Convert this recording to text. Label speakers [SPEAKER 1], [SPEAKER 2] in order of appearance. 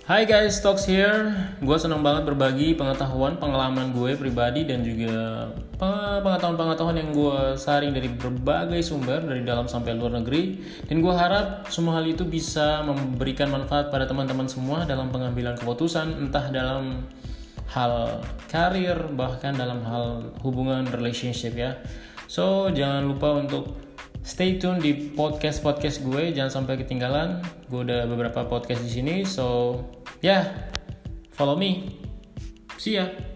[SPEAKER 1] Hai guys, Talks here. Gue senang banget berbagi pengalaman gue pribadi dan juga pengetahuan-pengetahuan yang gue saring dari berbagai sumber dari dalam sampai luar negeri. Dan gue harap semua hal itu bisa memberikan manfaat pada teman-teman semua dalam pengambilan keputusan, entah dalam hal karir, bahkan dalam hal hubungan relationship ya. So, jangan lupa untuk stay tune di podcast gue, jangan sampai ketinggalan. Gue udah beberapa podcast di sini, so follow me. See ya.